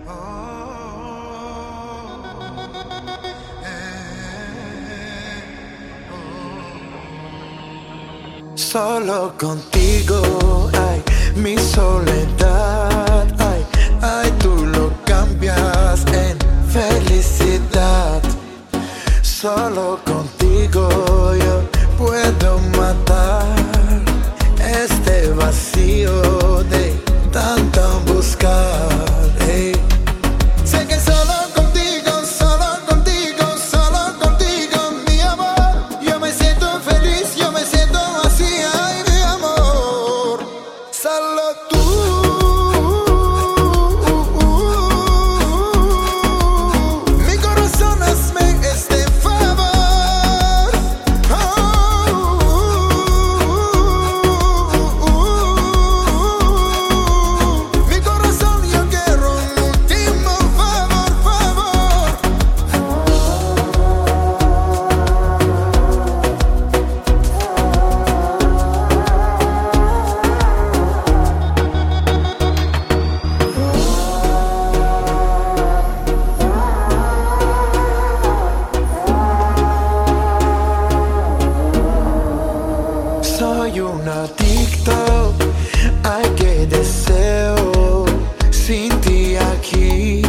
Solo contigo, ay, mi soledad, ay, ay, tú lo cambias en felicidad. Solo contigo yo puedo matar este vacío de tanto buscar. Hey. Sé que solo contigo, mi amor, yo me siento feliz, yo me siento así, ay, mi amor. Solo tú. Mi corazón hazme este favor. Mi corazón yo quiero un último favor. Soy un adicto, ay, qué deseo sin ti aquí.